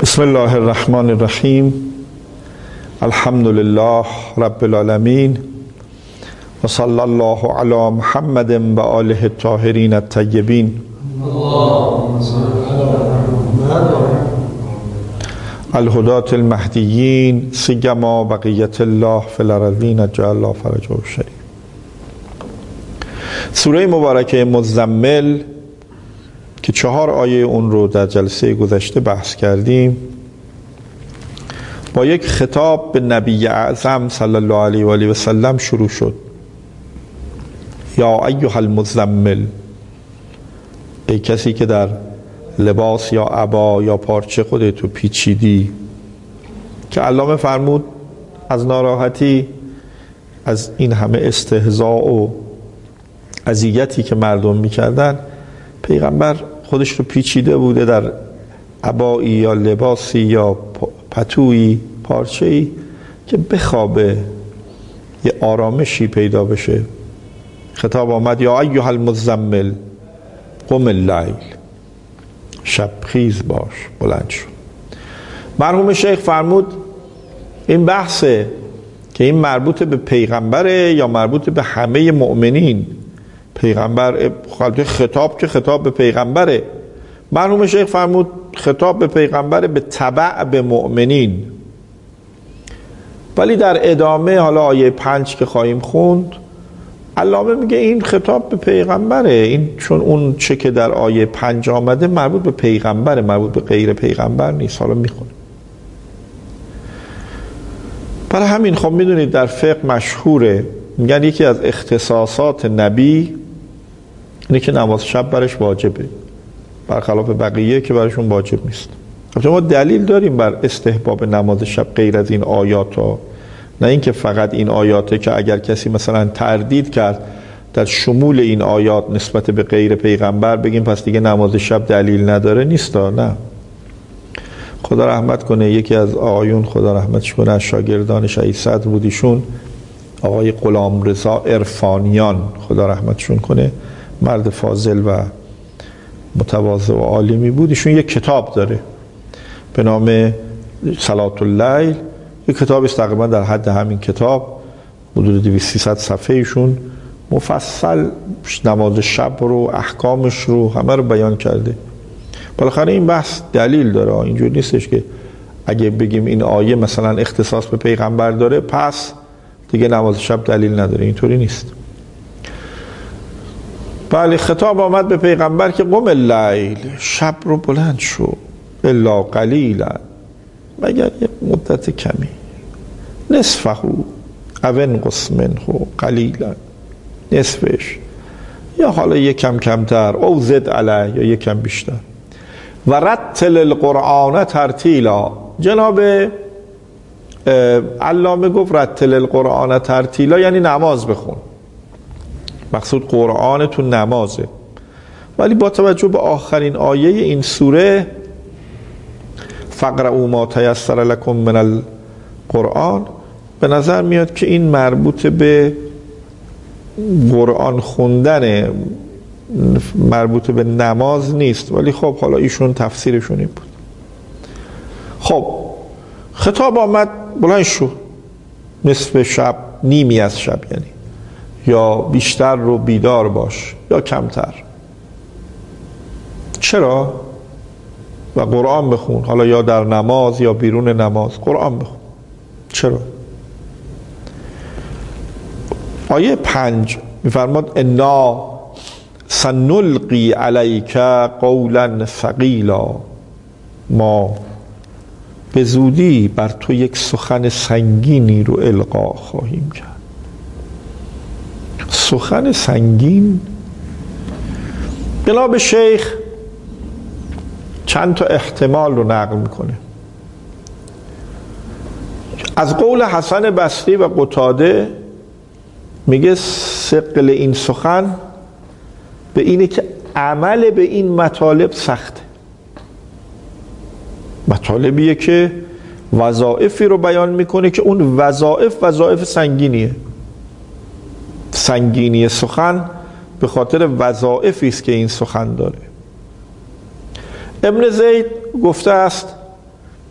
بسم الله الرحمن الرحیم. الحمد لله رب العالمین و صلی الله علی محمد و آله الطاهرین الطیبین. الهداة المهدیین سیما بقیت الله فی الارضین جعل الله فرجه الشریف. سوره مبارکه مزمل که 4 آیه اون رو در جلسه گذشته بحث کردیم، با یک خطاب به نبی اعظم صلی الله علیه و آله و سلم شروع شد. یا ایها المزمل، ای کسی که در لباس یا عبا یا پارچه خودتو پیچیدی، که علامه فرمود از ناراحتی از این همه استهزاء و اذیتی که مردم میکردن، پیغمبر خودش رو پیچیده بوده در عبایی یا لباسی یا پتویی، پارچه‌ای که بخوابه، یه آرامشی پیدا بشه. خطاب آمد یا ایها المزمل قم اللیل، شب خیز باش، بلند شو. مرحوم شیخ فرمود این بحثه که این مربوط به پیغمبره یا مربوط به همه مؤمنین. پیغمبر خطاب که خطاب به پیغمبره. مرحوم شیخ فرمود خطاب به پیغمبره به تبع به مؤمنین. ولی در ادامه حالا آیه 5 که خواهیم خوند، علامه میگه این خطاب به پیغمبره، این چون اون چه که در آیه 5 آمده مربوط به پیغمبره، مربوط به غیر پیغمبر نیست. حالا میخونه. برای همین خب میدونید در فقه مشهوره، میگن یکی از اختصاصات نبی اینه که نماز شب برش واجبه، برخلاف بقیه که برشون واجب نیست. البته ما دلیل داریم بر استحباب نماز شب غیر از این آیات ها، نه اینکه فقط این آیاته که اگر کسی مثلا تردید کرد در شمول این آیات نسبت به غیر پیغمبر بگیم پس دیگه نماز شب دلیل نداره. نیستا، نه. خدا رحمت کنه یکی از آقایون، خدا رحمتش کنه، از شاگردان شهید صدر بود ایشون، آقای غلامرضا عرفانیان، خدا رحمتشون کنه، مرد فاضل و متواضع و عالمی بود. ایشون یک کتاب داره به نام صلاة اللیل، یک کتاب است تقریبا در حد همین کتاب، حدود 200-300 صفحه. ایشون مفصل نماز شب رو، احکامش رو، همه رو بیان کرده. بالاخره این بحث دلیل داره، اینجور نیستش که اگه بگیم این آیه مثلا اختصاص به پیغمبر داره پس دیگه نماز شب دلیل نداره، اینطوری نیست. بله، خطاب آمد به پیغمبر که قم اللیل، شب رو بلند شو، الا قلیلا، مگر یه مدت کمی، نصفه او انقص منه قلیلا، نصفش، یا حالا یک کم کمتر، او زد علیه، یا یک کم بیشتر. و رتل القرآن ترتیلا، جناب علامه گفت رتل القرآن ترتیلا یعنی نماز بخون، مقصود قرآن تو نمازه. ولی با توجه به آخرین آیه این سوره فقرؤوا ما تیسر لکم من القرآن، به نظر میاد که این مربوط به قرآن خوندن، مربوط به نماز نیست. ولی خب حالا ایشون تفسیرشون این بود. خب خطاب آمد بلند شو، نصف شب، نیمی از شب، یعنی یا بیشتر رو بیدار باش یا کمتر. چرا؟ و قرآن بخون، حالا یا در نماز یا بیرون نماز قرآن بخون. چرا؟ آیه 5 میفرماد انا سنلقی علیک قولا ثقیلا، ما به زودی بر تو یک سخن سنگینی رو القا خواهیم کرد. سخن سنگین، جناب شیخ چند تا احتمال رو نقل میکنه. از قول حسن بصری و قتاده میگه ثقل این سخن به اینه که عمل به این مطالب سخته. مطالبیه که وظایفی رو بیان میکنه که اون وظایف سنگینیه. سنگینی سخن به خاطر وظایفی است که این سخن داره. ابن زید گفته است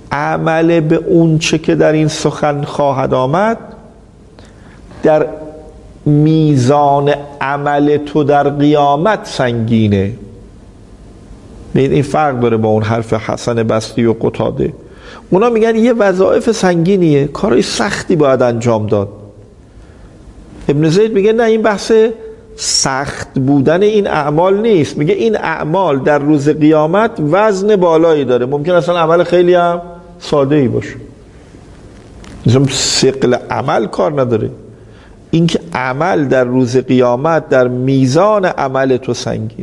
عمل به اون چه که در این سخن خواهد آمد در میزان عمل تو در قیامت سنگینه. این فرق داره با اون حرف حسن بصری و قتاده. اونا میگن یه وظایف سنگینیه، کارای سختی باید انجام داد. ابن زید میگه نه، این بحث سخت بودن این اعمال نیست. میگه این اعمال در روز قیامت وزن بالایی داره. ممکن اصلا عمل خیلی هم ساده ای باشه، مثلا ثقل عمل کار نداره. این که عمل در روز قیامت در میزان عمل تو سنگینه.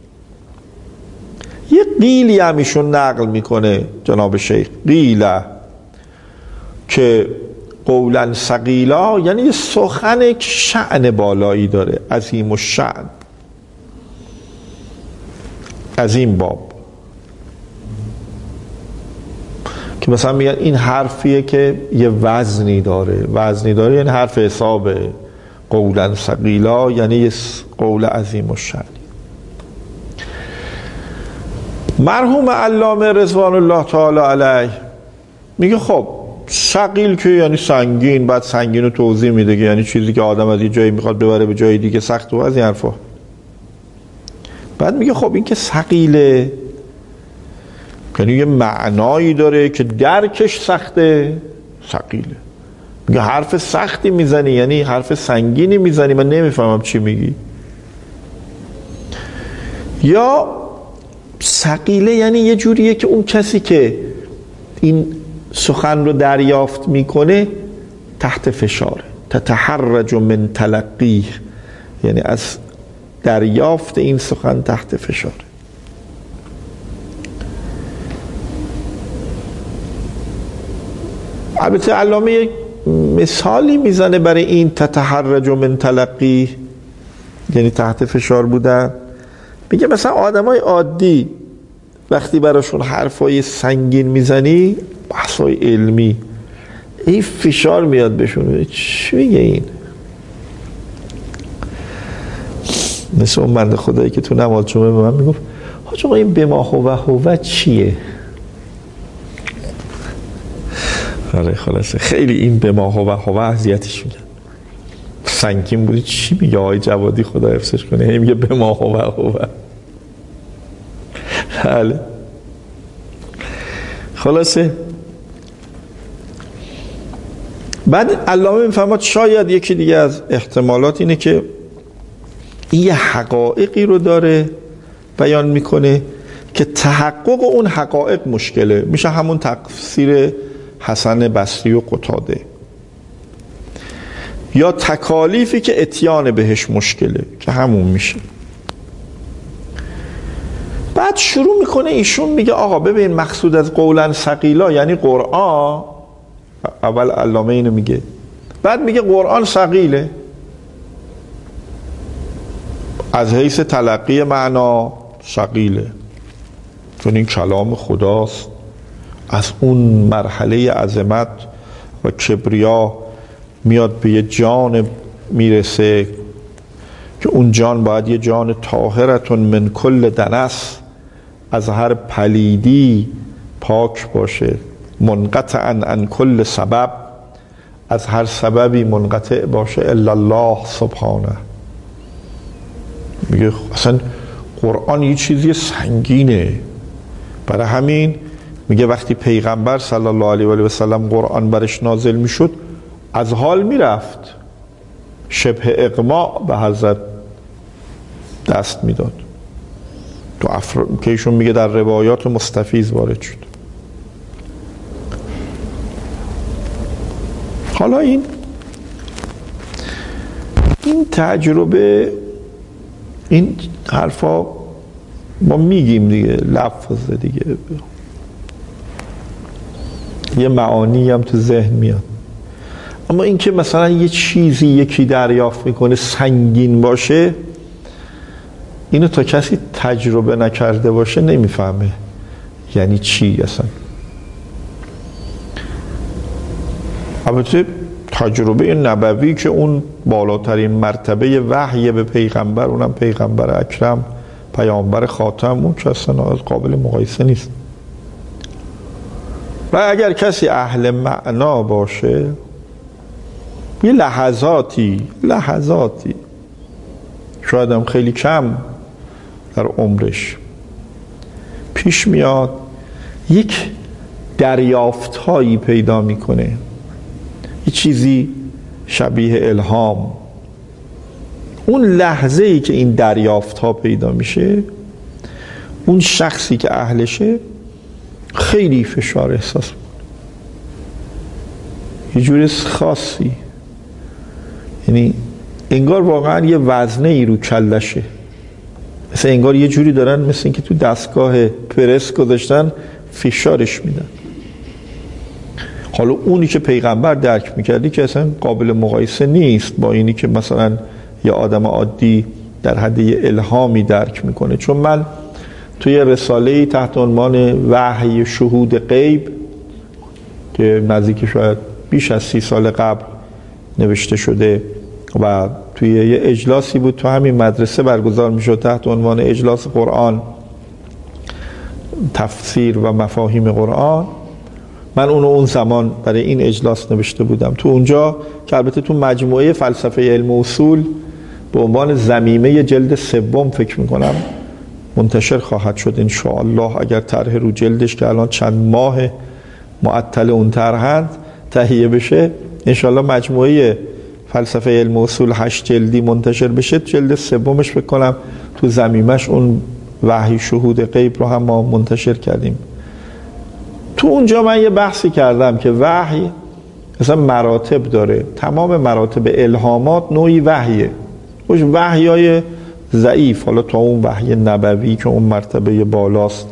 یه قیلی هم ایشون نقل میکنه جناب شیخ، قیله که قولا ثقیلا، یعنی سخن شأن بالایی داره، عظیم الشأن، از این باب که مثلا میگن این حرفیه که یه وزنی داره یعنی حرف حسابه. قولا ثقیلا یعنی یه قول عظیم الشأن. مرحوم علامه رضوان الله تعالی علیه میگه خب ثقیل که یعنی سنگین، بعد سنگین رو توضیح میده که یعنی چیزی که آدم از یه جایی میخواد ببره به جای دیگه سخت و از این حرفا. بعد میگه خب این که ثقیله یعنی یه معنایی داره که درکش سخته، ثقیله. میگه حرف سختی میزنی یعنی حرف سنگینی میزنی، من نمیفهمم چی میگی. یا ثقیله یعنی یه جوریه که اون کسی که این سخن رو دریافت میکنه تحت فشاره، تتحرج من تلقیه، یعنی از دریافت این سخن تحت فشاره. البته علامه یک مثالی میزنه برای این تتحرج من تلقیه یعنی تحت فشار بودن. میگه مثلا آدمای عادی وقتی براشون حرفای سنگین میزنی، بحثای علمی، این فشار میاد بهشون. چی میگه این؟ مثل اون بنده خدایی که تو نماز جمعه به من میگفت حاج آقا این به ما هو چیه؟ آره خلاصه خیلی این به ما هو اذیتش میگن. سنگین بودی چی میگه آقای جوادی خدا حفظش کنه، هی میگه به ما هو. بله خلاصه بعد علامه میفهمد شاید یکی دیگه از احتمالات اینه که این یه حقایقی رو داره بیان میکنه که تحقق اون حقایق مشکله، میشه همون تفسیر حسن بصری و قتاده. یا تکالیفی که اتیان بهش مشکله که همون میشه. بعد شروع میکنه ایشون میگه آقا ببین مقصود از قولا ثقیلا یعنی قرآن. اول علامه اینو میگه، بعد میگه قرآن ثقیله از حیث تلقی معنا ثقیله، چون این کلام خداست، از اون مرحله عظمت و کبریا میاد به یه جان میرسه که اون جان باید یه جان طاهرتون من کل دنس، از هر پلیدی پاک باشه، منقطعا عن کل سبب، از هر سببی منقطع باشه، الا الله سبحانه. میگه اصلا قرآن یه چیزی سنگینه. برای همین میگه وقتی پیغمبر صلی الله علیه و سلم قرآن برش نازل میشد از حال میرفت، شبه اغماء به حضرت دست میداد. تو که ایشون میگه در روایات مستفیض وارد شد. حالا این تجربه، این حرفا ما میگیم دیگه، لفظ دیگه، یه معانی هم تو ذهن میاد. اما این که مثلا یه چیزی یکی دریافت میکنه سنگین باشه، اینو تا کسی تجربه نکرده باشه نمیفهمه یعنی چی اصلا. البته تجربه نبوی که اون بالاترین مرتبه وحی به پیغمبر، اونم پیغمبر اکرم، پیامبر خاتم، اون که اصلا قابل مقایسه نیست. و اگر کسی اهل معنا باشه یه لحظاتی شاید هم خیلی کم در عمرش پیش میاد، یک دریافت‌هایی پیدا میکنه، یه چیزی شبیه الهام. اون لحظه‌ای که این دریافت‌ها پیدا میشه، اون شخصی که اهلشه خیلی فشار احساس میکنه، یه جور خاصی، یعنی انگار واقعا یه وزنه ای رو کلشه، مثل انگار یه جوری دارن مثل اینکه تو دستگاه پرس گذاشتن فشارش میدن. حالا اونی که پیغمبر درک میکردی که اصلا قابل مقایسه نیست با اینی که مثلا یه آدم عادی در حد یه الهامی درک میکنه. چون من توی رساله‌ای تحت عنوان وحی شهود غیب که نزدیک شاید بیش از 30 سال قبل نوشته شده و توی یه اجلاسی بود تو همین مدرسه برگزار میشد تحت عنوان اجلاس قرآن، تفسیر و مفاهیم قرآن، من اون زمان برای این اجلاس نوشته بودم. تو اونجا که البته تو مجموعه فلسفه علم و اصول به عنوان ضمیمه جلد 3 فکر میکنم منتشر خواهد شد ان شاء الله، اگر طرح رو جلدش که الان چند ماه معطل اون طرحند تهیه بشه، ان شاء الله مجموعه فلسفه علم و اصول 8 جلدی منتشر بشه، جلد 3 فکر کنم تو ضمیمش اون وحی شهود غیب رو هم ما منتشر کردیم. تو اونجا من یه بحثی کردم که وحی مثلا مراتب داره، تمام مراتب الهامات نوعی وحیه، خوش وحیای ضعیف، حالا تا اون وحی نبوی که اون مرتبه بالاست،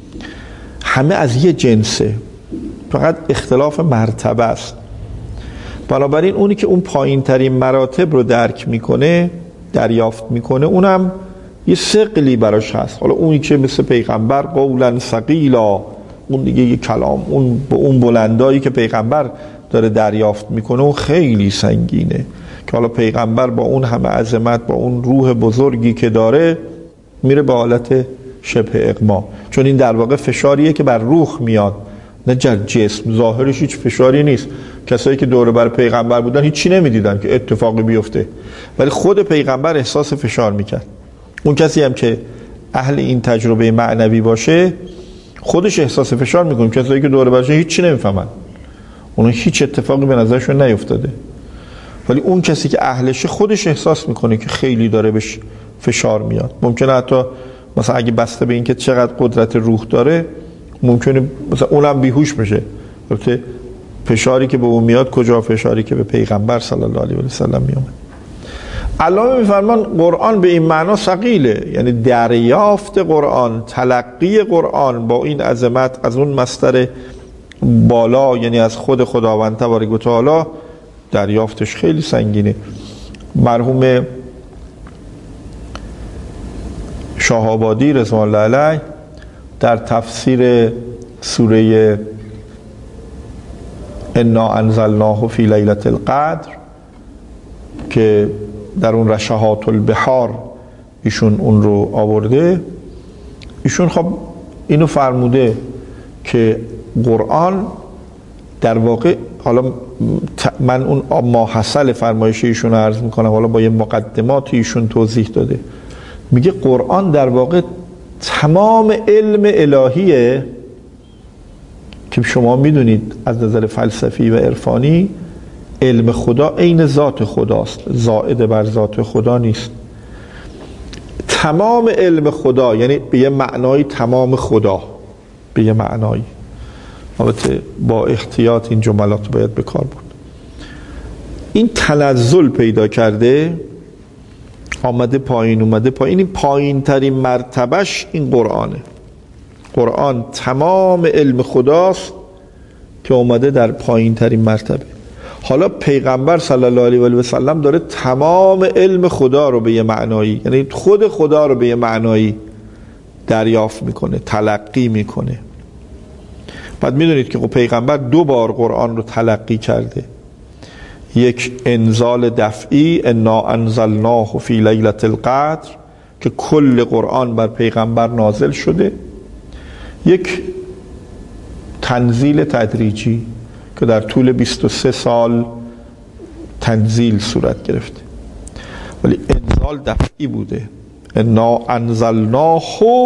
همه از یه جنسه، فقط اختلاف مرتبه است. بنابراین اونی که اون پایین ترین مراتب رو درک میکنه، دریافت میکنه، اونم یه ثقلی براش هست. حالا اونی که مثل پیغمبر قولا ثقیلا، اون دیگه یه کلام، اون به اون بلندایی که پیغمبر داره دریافت میکنه اون خیلی سنگینه، که حالا پیغمبر با اون همه عظمت، با اون روح بزرگی که داره میره به حالت شبه اغما، چون این در واقع فشاریه که بر روح میاد، نه جسم. ظاهرش هیچ فشاری نیست، کسایی که دور بر پیغمبر بودن هیچی نمیدیدن که اتفاقی بیفته، ولی خود پیغمبر احساس فشار میکرد. اون کسی هم که اهل این تجربه معنوی باشه خودش احساس فشار میکنه، کسایی که دور برش هیچی نمیفهمن، اون هیچ اتفاقی به نظرشون نیفتاده، ولی اون کسی که اهلشه خودش احساس میکنه که خیلی داره بهش فشار میاد. ممکنه حتی مثلا اگه بسته به این که چقدر قدرت روح داره ممکنه مثلا اونم بیهوش بشه. البته فشاری که به اون میاد کجا فشاری که به پیغمبر صلی الله علیه و سلم میومد. علامه میفرمان قرآن به این معنا ثقیله، یعنی دریافت قرآن، تلقی قرآن با این عظمت از اون مصدر بالا، یعنی از خود خداوند تبارک و تعالی، دریافتش خیلی سنگینه. مرحوم شاه‌آبادی رضوان الله علیه در تفسیر سوره انا انزلناه فی لیلة القدر که در اون رشحات البحار ایشون اون رو آورده، ایشون خب اینو فرموده که قرآن در واقع، حالا من اون ماحصل فرمایش ایشون رو عرض میکنم، حالا با یه مقدمات ایشون توضیح داده، میگه قرآن در واقع تمام علم الهیه که شما میدونید از نظر فلسفی و عرفانی علم خدا عین ذات خداست، زائد بر ذات خدا نیست. تمام علم خدا یعنی به یه معنای تمام خدا، به یه معنای، البته با احتیاط این جملات باید به کار بود. این تنزل پیدا کرده، آمده پایین، اومده پایین. این پایین ترین مرتبهش این قرآنه. قرآن تمام علم خداست که اومده در پایین ترین مرتبه. حالا پیغمبر صلی الله علیه و سلم داره تمام علم خدا رو به یه معنایی، یعنی خود خدا رو به یه معنایی دریافت میکنه، تلقی میکنه. بعد میدونید که پیغمبر 2 بار قرآن رو تلقی کرده، یک انزال دفعی انا انزلناه فی لیلة القدر که کل قرآن بر پیغمبر نازل شده، یک تنزیل تدریجی که در طول 23 سال تنزیل صورت گرفته، ولی انزال دفعی بوده. انا انزلناه،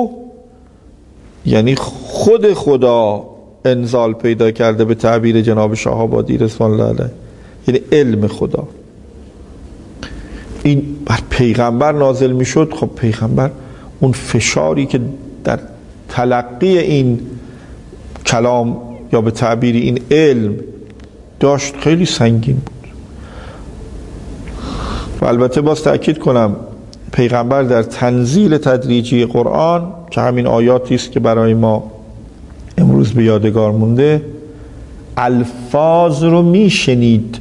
یعنی خود خدا انزال پیدا کرده به تعبیر جناب شاه آبادی رضوان الله علیه، یعنی علم خدا. این بر پیغمبر نازل میشد. خب پیغمبر اون فشاری که در تلقی این کلام یا به تعبیر این علم داشت خیلی سنگین بود. و البته باز تأکید کنم پیغمبر در تنزیل تدریجی قرآن که همین آیاتی است که برای ما امروز به یادگار مونده، الفاظ رو میشنید،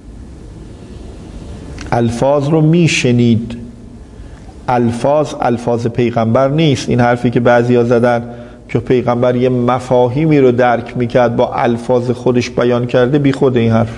الفاظ رو میشنید. الفاظ پیغمبر نیست. این حرفی که بعضیا زدن که پیغمبر یه مفاهیمی رو درک میکرد با الفاظ خودش بیان کرده، بی خود این حرف.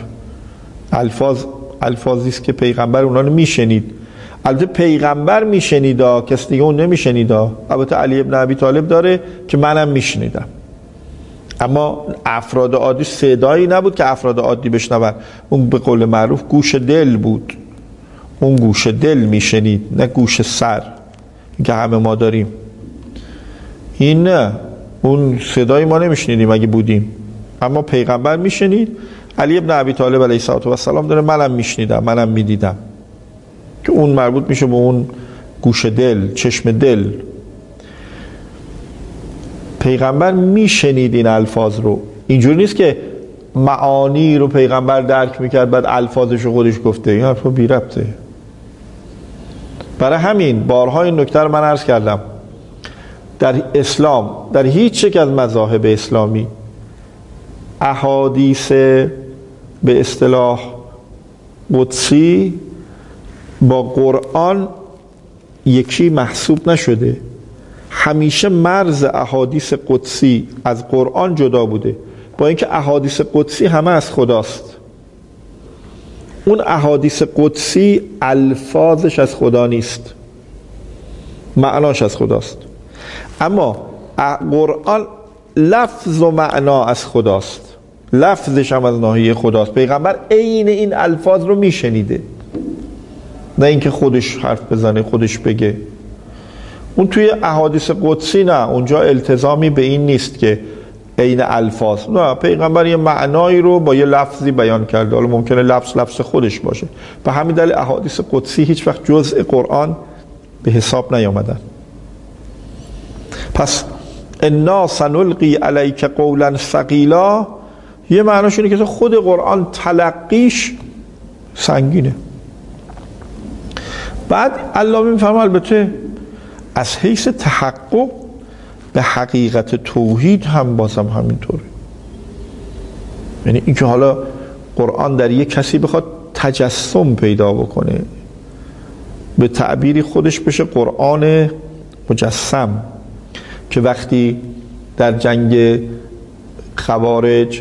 الفاظی است که پیغمبر اونا رو میشنید. البته پیغمبر میشنیدا، کس دیگه اون نمیشنیدا. البته علی ابن ابی طالب داره که منم میشنیدم، اما افراد عادی صدایی نبود که افراد عادی بشنون. اون به قول معروف گوش دل بود. اون گوش دل میشنید، نه گوش سر که همه ما داریم. این نه، اون صدای ما نمیشنیدیم اگه بودیم، اما پیغمبر میشنید. علی ابن ابی طالب علیه السلام داره منم میشنیدم، منم میدیدم، که اون مربوط میشه به اون گوش دل، چشم دل. پیغمبر میشنید این الفاظ رو. اینجوری نیست که معانی رو پیغمبر درک میکرد بعد الفاظش رو خودش گفته. این حرف بی ربطه. برای همین بارها این نکته رو من عرض کردم، در اسلام، در هیچ یک از مذاهب اسلامی، احادیث به اصطلاح قدسی با قرآن یکی محسوب نشده. همیشه مرز احادیث قدسی از قرآن جدا بوده، با اینکه احادیث قدسی همه از خداست. اون احادیث قدسی الفاظش از خدا نیست، معناش از خداست، اما قرآن لفظ و معنا از خداست، لفظش هم از ناحیه خداست. پیغمبر عین این الفاظ رو میشنیده، نه اینکه خودش حرف بزنه، خودش بگه. اون توی احادیث قدسی نه، اونجا التزامی به این نیست که عین الفاظ، نه، پیغمبر یه معنایی رو با یه لفظی بیان کرده، حالا ممکنه لفظ خودش باشه. به همین دلیل احادیث قدسی هیچ وقت جزء قرآن به حساب نیامدن. پس انا سنلقی علیک قولا ثقیلا یه معناش اینه که خود قرآن تلقیش سنگینه. بعد علامه میفرما البته از حیث تحقق به حقیقت توحید هم بازم همینطوره. یعنی اینکه حالا قرآن در یک کسی بخواد تجسم پیدا بکنه، به تعبیری خودش بشه قرآن مجسم، که وقتی در جنگ خوارج،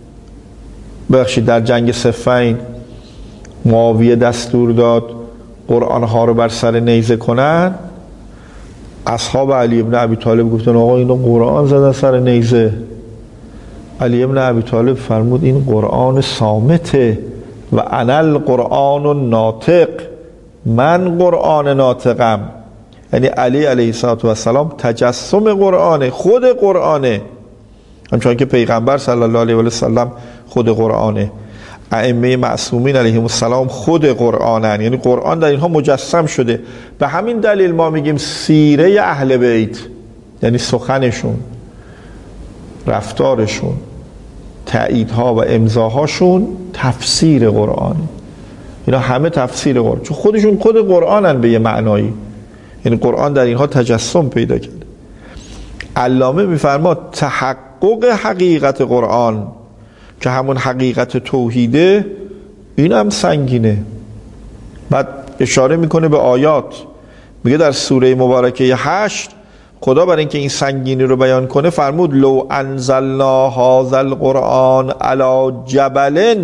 در جنگ صفین معاویه دستور داد قرآنها رو بر سر نیزه کنن، اصحاب علی ابن ابی طالب گفتن آقا اینو قرآن زدن سر نیزه. علی ابن ابی طالب فرمود این قرآن صامته و انا القرآن الناطق، من قرآن ناطقم. یعنی علی علیه السلام تجسم قرآنه، خود قرآنه، همچنان که پیغمبر صلی الله علیه و سلم خود قرآنه، ائمه معصومین علیهم السلام خود قرآنن، یعنی قرآن در اینها مجسم شده. به همین دلیل ما میگیم سیره اهل بیت، یعنی سخنشون، رفتارشون، تأییدها و امضاهاشون تفسیر قرآن. اینا همه تفسیر قرآن، چون خودشون خود قرآنن به یه معنایی، یعنی قرآن در اینها تجسم پیدا کرده. علامه میفرما تحقق حقیقت قرآن که همون حقیقت توحیده، این هم سنگینه. بعد اشاره میکنه به آیات، میگه در سوره مبارکه 8 خدا برای اینکه این سنگینی رو بیان کنه فرمود لو انزلنا هذا القرآن علی جبل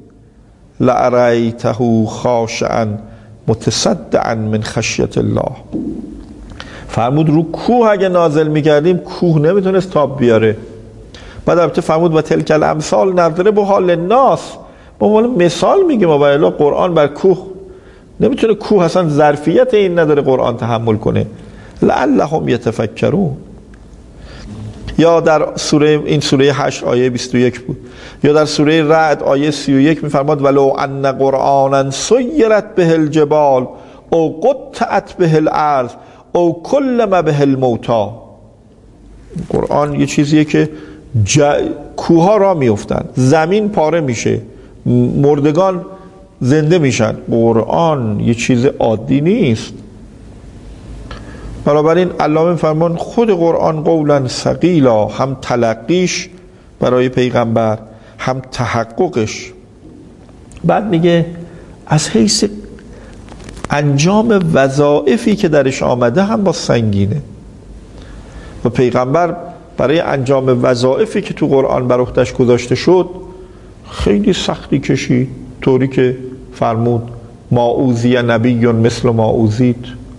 لأریته خاشعا متصدعا من خشیت الله. فرمود رو کوه اگه نازل میکردیم کوه نمیتونست تاب بیاره. بعد البته فرمود و تلک الامثال نضرب حال الناس، ما مثال میگیم. و الا قرآن بر کوه نمیتونه، کوه اصلا ظرفیت این نداره قرآن تحمل کنه. لعلهم یتفکرون. یا در سوره، این سوره 8 آیه 21 بود، یا در سوره رعد آیه 31 میفرماد ولو ان قرآنا سیرت به الجبال او قطعت به الارض او کلم به الموتی. قرآن یه چیزیه که کوها را میفتن، زمین پاره میشه، مردگان زنده میشن. قرآن یه چیز عادی نیست. بنابراین علامه فرمان خود قرآن قولا ثقیلا، هم تلقیش برای پیغمبر هم تحققش. بعد میگه از حیث انجام وظایفی که درش آمده هم با سنگینه و پیغمبر برای انجام وظایفی که تو قرآن بر عهده‌اش گذاشته شد خیلی سختی کشید، طوری که فرمود ما اوذی نبی مثل ما اوذیت.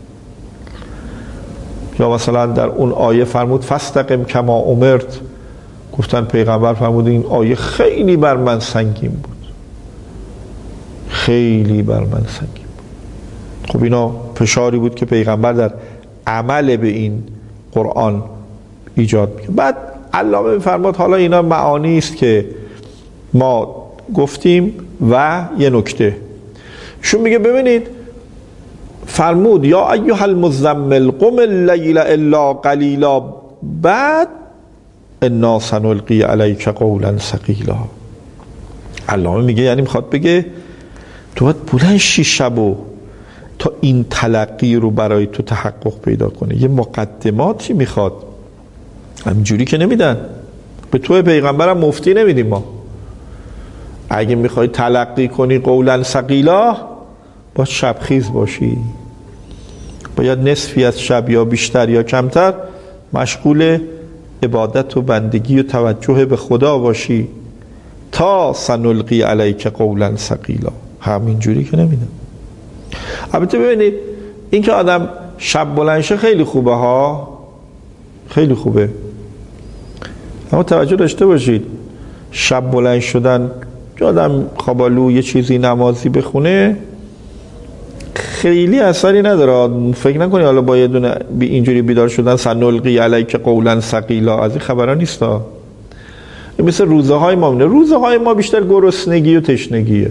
یا مثلا در اون آیه فرمود فاستقم کما امرت، گفتن پیغمبر فرمود این آیه خیلی بر من سنگین بود، خیلی بر من سنگین بود. خب اینا فشاری بود که پیغمبر در عمل به این قرآن ایجاد میکنه. بعد علامه میفرماد حالا اینا معانی است که ما گفتیم و یه نکته شون میگه ببینید فرمود یا ایها المزمل قم اللیل الا قلیلا، بعد انا سنلقی علیک قولا ثقیلا. علامه میگه یعنی میخواد بگه تو باید بلند شی شبو تا این تلقی رو برای تو تحقق پیدا کنه. یه مقدماتی میخواد، همینجوری که نمیدن. به تو پیغمبرم مفتی نمیدیم ما. اگه میخوای تلقی کنی قولا ثقیلا باید شبخیز باشی، باید نصفی از شب یا بیشتر یا کمتر مشغول عبادت و بندگی و توجه به خدا باشی تا سنلقی علیک قولا ثقیلا. همینجوری که نمیدن. البته ببینید این که آدم شب بلند شه خیلی خوبه ها، خیلی خوبه، اما توجه داشته باشید شب بلند شدن که آدم خوابالو یه چیزی نمازی بخونه خیلی اثری نداره. فکر نکنی حالا با یه دونه اینجوری بیدار شدن سنلقی علیک قولا ثقیلا از این خبرها نیستا. مثل روزه های ما، روزه های ما بیشتر گرسنگی و تشنگیه،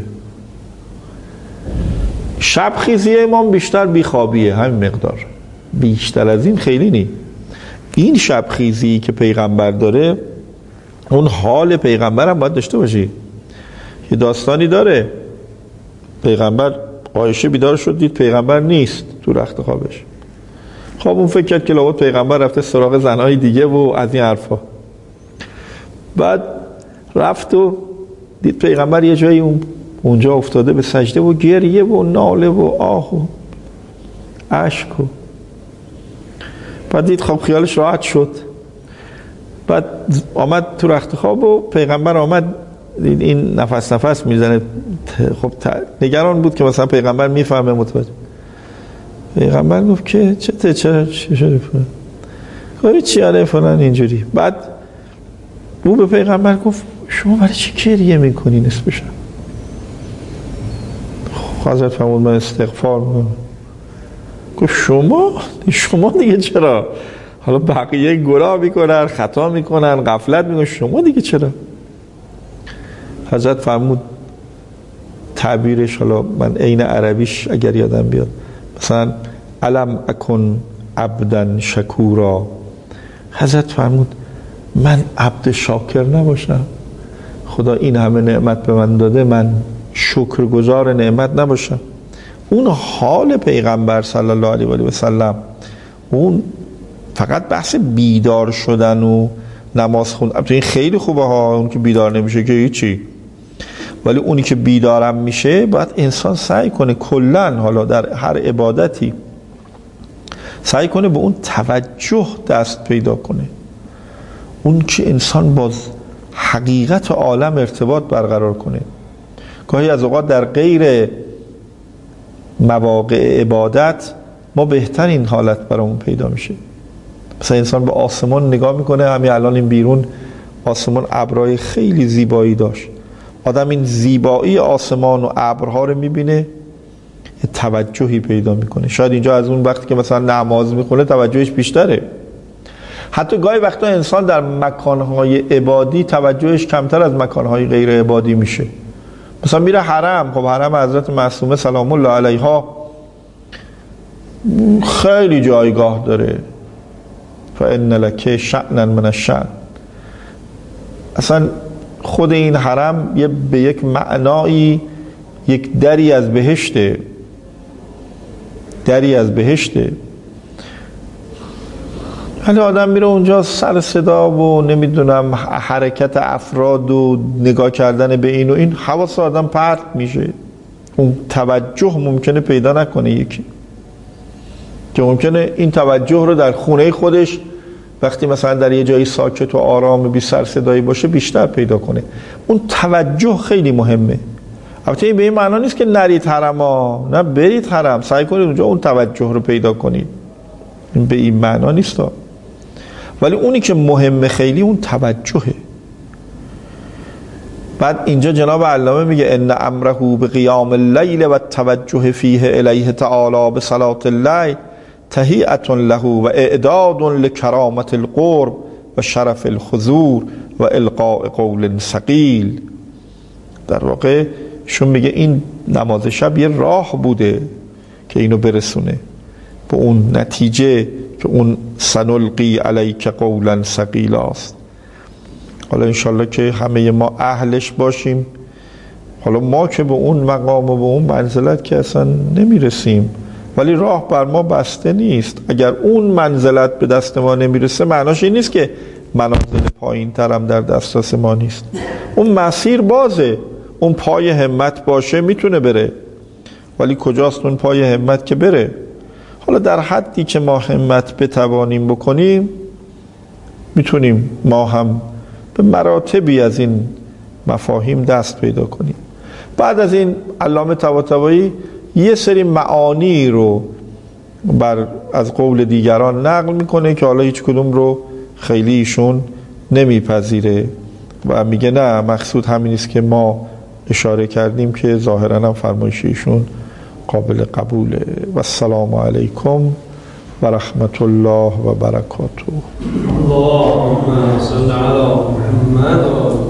شب خیزی ما بیشتر بیخوابیه، همین مقدار، بیشتر از این خیلی نی. این شب خیزی که پیغمبر داره اون حال پیغمبر هم باید داشته باشی. یه داستانی داره، پیغمبر عایشه بیدار شد دید پیغمبر نیست تو رخت خوابش. خب اون فکر کرد که لابد پیغمبر رفته سراغ زنهای دیگه و از این حرفا. بعد رفت و دید پیغمبر یه جایی اونجا افتاده به سجده و گریه و ناله و آه و اشک و بعد دید خب خیالش راحت شد. بعد آمد تو رخت خواب و پیغمبر آمد دید این نفس میزنه. خب نگران بود که مثلا پیغمبر میفهمه متوجه. پیغمبر گفت که چرا چی شده فلان، گفت چی آره فلان اینجوری. بعد او به پیغمبر گفت شما برای چی گریه میکنی نصف شب؟ حضرت فرمود من استغفار میکنم. گفت شما دیگه چرا؟ حالا بقیه گناه میکنن، خطا میکنن، غفلت میکنن، شما دیگه چرا؟ حضرت فرمود تعبیرش، حالا من عین عربیش اگر یادم بیاد، مثلا الم اکن عبدا شکورا. حضرت فرمود من عبد شاکر نباشم؟ خدا این همه نعمت به من داده من شکرگزار نعمت نباشم؟ اون حال پیغمبر صلی الله علیه و سلم، اون فقط بحث بیدار شدن و نماز خوندن، این خیلی خوبه ها، اون که بیدار نمیشه که هیچی، ولی اونی که بیدارم میشه باید انسان سعی کنه کلن حالا در هر عبادتی سعی کنه به اون توجه دست پیدا کنه، اون که انسان با حقیقت عالم ارتباط برقرار کنه. گاهی از اوقات در غیر مواقع عبادت ما بهترین حالت برامون پیدا میشه. مثلا انسان به آسمان نگاه میکنه، همین الان این بیرون آسمان ابرهای خیلی زیبایی داشت. آدم این زیبایی آسمان و ابرها رو میبینه، توجهی پیدا میکنه. شاید اینجا از اون وقتی که مثلا نماز میخونه توجهش بیشتره. حتی گاهی وقتا انسان در مکانهای عبادی توجهش کمتر از مکانهای غیر عبادی میشه. مثلا میره حرم، خب حرم حضرت معصومه سلام الله علیها خیلی جایگاه داره. فإن لک شأنا من الشأن. اصلا خود این حرم به یک معنایی یک دری از بهشته، دری از بهشته. ولی آدم میره اونجا سر صدا و نمیدونم حرکت افراد و نگاه کردن به این و این، حواس آدم پرت میشه. اون توجه ممکنه پیدا نکنه یکی، که ممکنه این توجه رو در خونه خودش وقتی مثلا در یه جایی ساکت و آرام بی سر صدایی باشه بیشتر پیدا کنه. اون توجه خیلی مهمه. البته این به این معنا نیست که نرید حرما، نه برید حرم، سعی کنید اونجا اون توجه رو پیدا کنید، این به این معنا نیست. ولی اونی که مهمه خیلی اون توجهه. بعد اینجا جناب علامه میگه ان امره بقیام اللیل و التوجه فیه الیه تعالی بصلاة اللیل تهیئة له و اعداد لکرامة القرب و شرف الحضور و القاء قول ثقیل. در واقع شون میگه این نماز شب یه راه بوده که اینو برسونه به اون نتیجه که اون سنلقی علیک قولا ثقیلا است. حالا انشالله که همه ما اهلش باشیم. حالا ما که به اون مقام و به اون منزلت که اصلا نمیرسیم، ولی راه بر ما بسته نیست. اگر اون منزلت به دست ما نمیرسه معناش این نیست که منازل پایین ترم در دسترس ما نیست. اون مسیر بازه، اون پای همت باشه میتونه بره، ولی کجاست اون پای همت که بره؟ حالا در حدی که ما همت بتوانیم بکنیم میتونیم ما هم به مراتبی از این مفاهیم دست پیدا کنیم. بعد از این علامه طباطبایی یه سری معانی رو از قول دیگران نقل میکنه که حالا هیچ کدوم رو خیلی ایشون نمیپذیره و میگه نه مقصود همین است که ما اشاره کردیم که ظاهرا هم فرمایش ایشون قابل قبوله. و السلام علیکم و رحمت الله و برکاته. اللهم صل علی محمد.